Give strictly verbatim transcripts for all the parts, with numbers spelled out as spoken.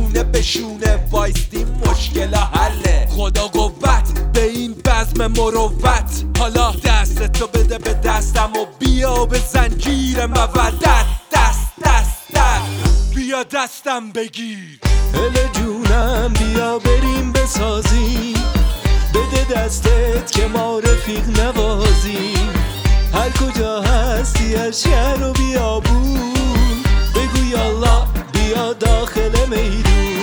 شونه به شونه وایستیم مشکل حله. خدا قوت به این بزم مروت، حالا دستتو بده به دستم و بیا به زنجیر مودت. دست دست دست بیا دستم بگیر. هله جونم بیا بریم بسازیم، بده دستت که ما رفیق نوازیم. هر کجا هستی از شهر و بیابون، بگو یالا بیا داخل میدون.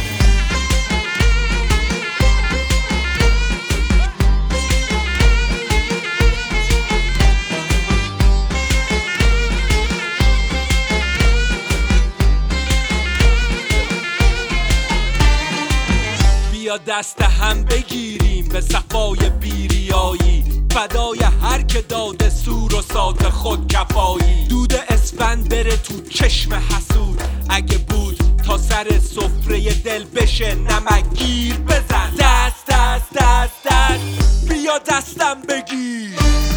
بیا دست هم بگیریم به صفای بیریایی، فدای هر که داده سور و سات خود کفایی. دود اسفند بره تو چشم حسود، اگه بود تا سر سفره دل بشه نمکگیر بزن. دست دست دست دست بیا دستم بگیر.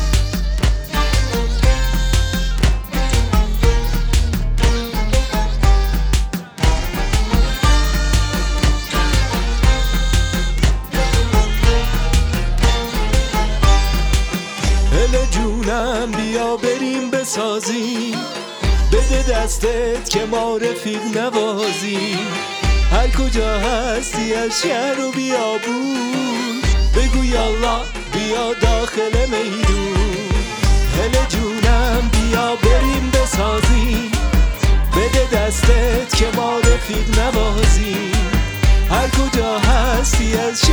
هله جونم بیا بریم بسازیم، بده دستت که ما رفیق نوازیم. هر کجا هستی از شهر و بیابون، بگو یالا بیا داخل میدون. هله جونم بیا بریم بسازیم، بده دستت که ما رفیق نوازیم. هر کجا هستی از